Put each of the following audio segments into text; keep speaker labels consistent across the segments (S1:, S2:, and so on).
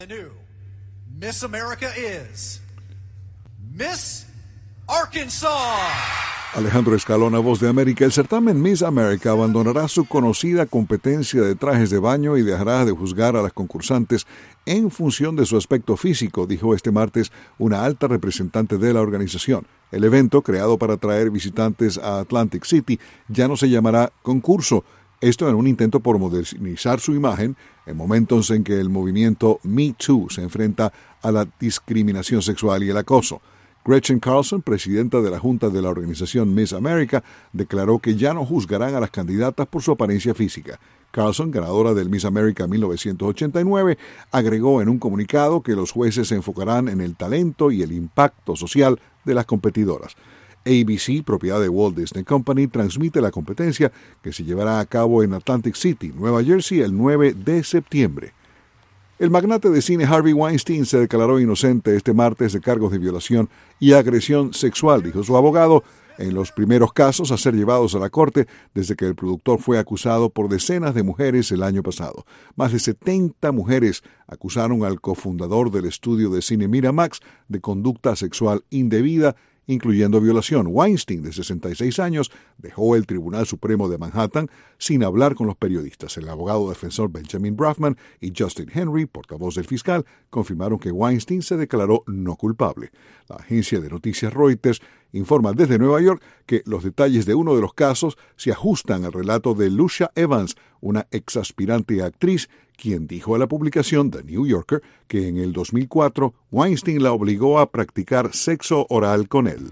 S1: The new Miss America is Miss Arkansas.
S2: Alejandro Escalona, Voz de América. El certamen Miss America abandonará su conocida competencia de trajes de baño y dejará de juzgar a las concursantes en función de su aspecto físico, dijo este martes una alta representante de la organización. El evento, creado para atraer visitantes a Atlantic City, ya no se llamará concurso. Esto en un intento por modernizar su imagen en momentos en que el movimiento Me Too se enfrenta a la discriminación sexual y el acoso. Gretchen Carlson, presidenta de la Junta de la organización Miss America, declaró que ya no juzgarán a las candidatas por su apariencia física. Carlson, ganadora del Miss America 1989, agregó en un comunicado que los jueces se enfocarán en el talento y el impacto social de las competidoras. ABC, propiedad de Walt Disney Company, transmite la competencia que se llevará a cabo en Atlantic City, Nueva Jersey, el 9 de septiembre. El magnate de cine Harvey Weinstein se declaró inocente este martes de cargos de violación y agresión sexual, dijo su abogado, en los primeros casos a ser llevados a la corte desde que el productor fue acusado por decenas de mujeres el año pasado. Más de 70 mujeres acusaron al cofundador del estudio de cine Miramax de conducta sexual indebida, incluyendo violación. Weinstein, de 66 años, dejó el Tribunal Supremo de Manhattan sin hablar con los periodistas. El abogado defensor Benjamin Brafman y Justin Henry, portavoz del fiscal, confirmaron que Weinstein se declaró no culpable. La agencia de noticias Reuters informa desde Nueva York que los detalles de uno de los casos se ajustan al relato de Lucia Evans, una exaspirante actriz, quien dijo a la publicación The New Yorker que en el 2004 Weinstein la obligó a practicar sexo oral con él.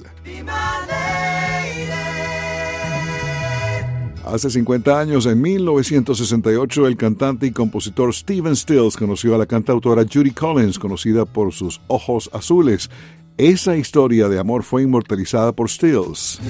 S2: Hace 50 años, en 1968, el cantante y compositor Stephen Stills conoció a la cantautora Judy Collins, conocida por sus ojos azules. Esa historia de amor fue inmortalizada por Stills.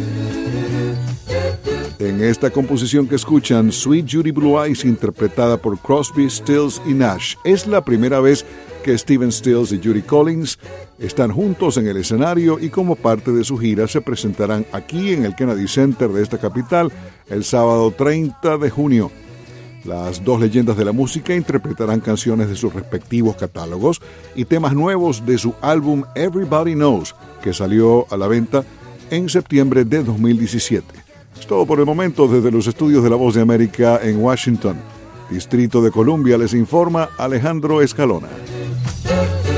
S2: En esta composición que escuchan, Sweet Judy Blue Eyes, interpretada por Crosby, Stills y Nash, es la primera vez que Stephen Stills y Judy Collins están juntos en el escenario y como parte de su gira se presentarán aquí en el Kennedy Center de esta capital el sábado 30 de junio. Las dos leyendas de la música interpretarán canciones de sus respectivos catálogos y temas nuevos de su álbum Everybody Knows, que salió a la venta en septiembre de 2017. Es todo por el momento desde los estudios de La Voz de América en Washington. Distrito de Columbia, les informa Alejandro Escalona.